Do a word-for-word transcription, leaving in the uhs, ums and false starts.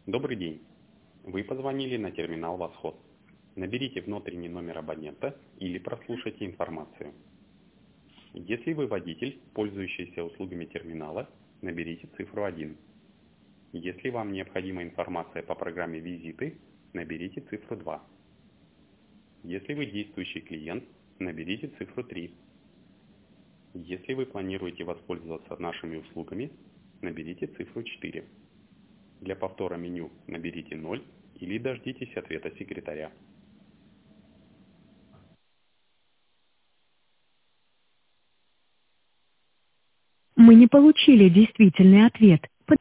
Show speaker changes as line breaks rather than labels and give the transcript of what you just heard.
Добрый день. Вы позвонили на терминал Восход. Наберите внутренний номер абонента или прослушайте информацию. Если вы водитель, пользующийся услугами терминала, наберите цифру один. Если вам необходима информация по программе «Визиты», наберите цифру два. Если вы действующий клиент, наберите цифру три. Если вы планируете воспользоваться нашими услугами, наберите цифру четыре. Для повтора меню наберите ноль или дождитесь ответа секретаря.
Мы не получили действительный ответ.